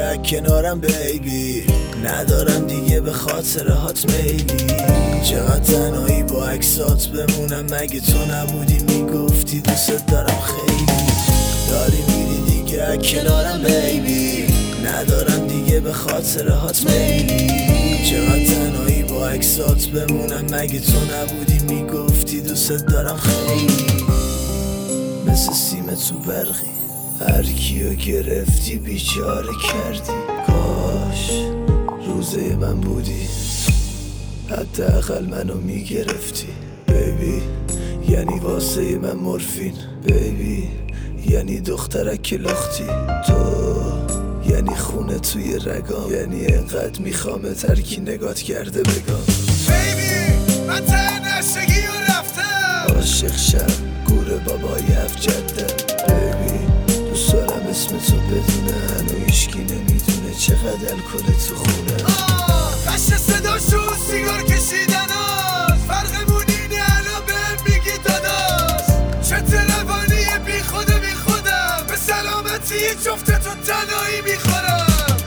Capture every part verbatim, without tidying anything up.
دیگه کنارم بیبی، ندارم دیگه به خاطر هات میلی. چقدر تنهایی با عکسات بمونم، مگه تو نبودی میگفتی دوست دارم خیلی. داری میری دیگه کنارم بیبی، ندارم دیگه به خاطر هات میلی. چقدر تنهایی با عکسات بمونم، مگه تو نبودی میگفتی دوست دارم خیلی. مثل سیم تو برقی هر کیو گرفتی بیچاره کردی. کاش روزه من بودی، حداقل منو میگرفتی. بیبی یعنی واسه من مورفین، بیبی یعنی دخترک لختی. تو یعنی خونه توی رگام، یعنی انقدر میخوام ترکی نگات کرده بگم. بیبی من ته نشگی و رفتم، عاشق شم گور بابای هفت جده. بیبی دوست دارم اسم تو بدونه، هنو هیشکی نمیدونه چقدر الکل تو خونه. قش صداشون سیگار کشیدناست، فرقمون اینه الان بهم میگی داداست. چه روانی بی خود بی خودم، به سلامتی جفتتون تنهایی میخورم.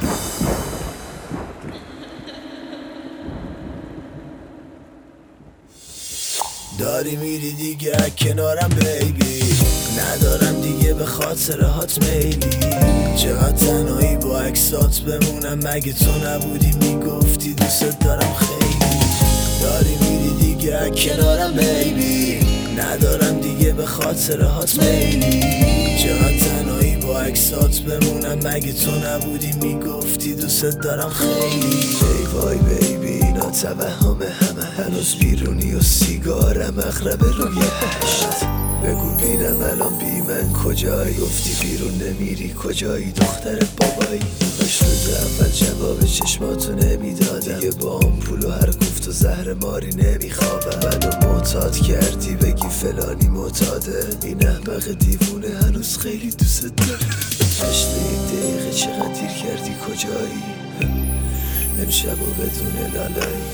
داری میری دیگه کنارم بیبی، ندارم دیگه به خاطر هات میلی. چقدر تنهایی با عکسات بمونم، مگه تو نبودی میگفتی دوست دارم خیلی. داری میری دیگه کنارم بیبی، ندارم دیگه به خاطر هات میلی. چقدر تنهایی با عکسات بمونم، مگه تو نبودی میگفتی دوست دارم خیلی. ای وای بیبی اینا توهم همه، هنوز بیرونی و سیگارم اغربه روی هشت. بگو بینم الان بی من کجایی، گفتی بیرون نمیری کجایی دختر بابایی. باش روز اول جواب چشماتو نمیدادم، دیگه با آمپول و هر گفت و زهر ماری نمیخوابم. منو معتاد کردی بگی فلانی معتاده، این احمق دیوونه هنوز خیلی دوست داره. هشت یک دقیقه چقدر دیر کردی کجایی، امشب و بدون لالایی.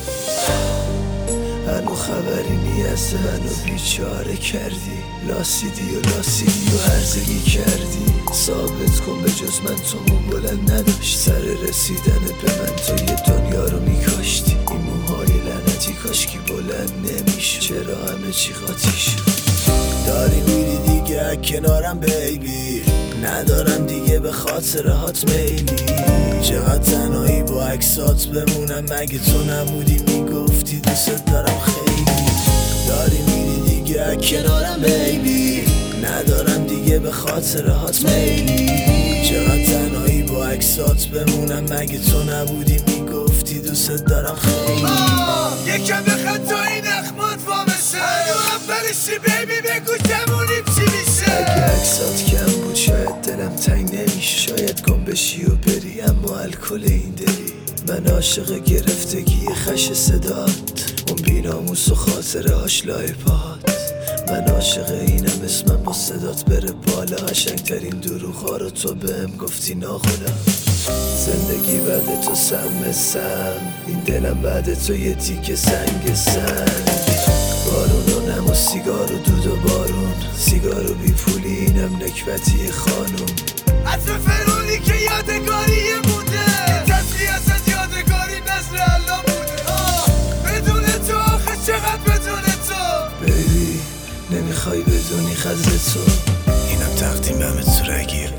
هنو خبری نیست منو بیچاره کردی، لاسیدی و لاسیدی و هرزگی کردی. ثابت کن به جز من تو مو بلند نداشت، سر رسیدن به من تو یه دنیا رو میکاشتی. این موهای لعنتی کاشکی بلند نمیشد، چرا همه چی قاطی شد. داری میری دیگه کنارم بیبی، ندارم دیگه به خاطر هات میلی. چقدر تنهایی با عکسات بمونم، مگه تو نبودی میگفتی دوست دارم خیلی. داری میری دیگه کنارم بیبی، ندارم دیگه به خاطر هات میلی. چقدر تنهایی با عکسات بمونم، مگه تو نبودی میگفتی دوست دارم خیلی. یکم بخند تا این اخمات وامشه، اولشی بیبی بگو جمونیم چی میشه. اگه عکسات کم بود شاید دلم تنگ نمیشه، شاید گم بشی و بری اما الکل این دلی. من عاشق گرفتگی خش صدات، اون بیناموس و خاطره هاش لای پاهات. من عاشق اینم اسمم با صدات بره بالا، قشنگترین دروغ ها رو تو بهم گفتی ناخودم. زندگی بعد تو سم سم، این دلم بعد تو یه تیکه سنگ سنگ. بارون و نم و سیگار و دود و بارون، سیگار و بی پولی اینم نکبتی خانوم. عطر فرونی که یادگاری مونده، تصویه از یادگاری نظر الله بوده. بدون تو آخه چقدر بدون تو بیبی نمیخوای بدونی خزه تو. اینم تقدیم همه تورگیر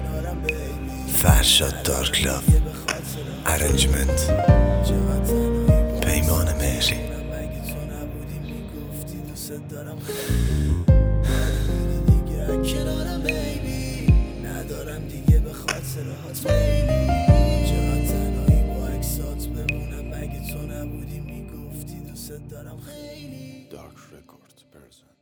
فرشاد دارک لاف ارنجمنت پیمان مهری. کنارم بیبی، ندارم دیگه به خاطر هات میلی. چقدر تنهایی با عکسات بمونم، مگه تو نبودی میگفتی دوست دارم خیلی. دارک رکورد پرزنت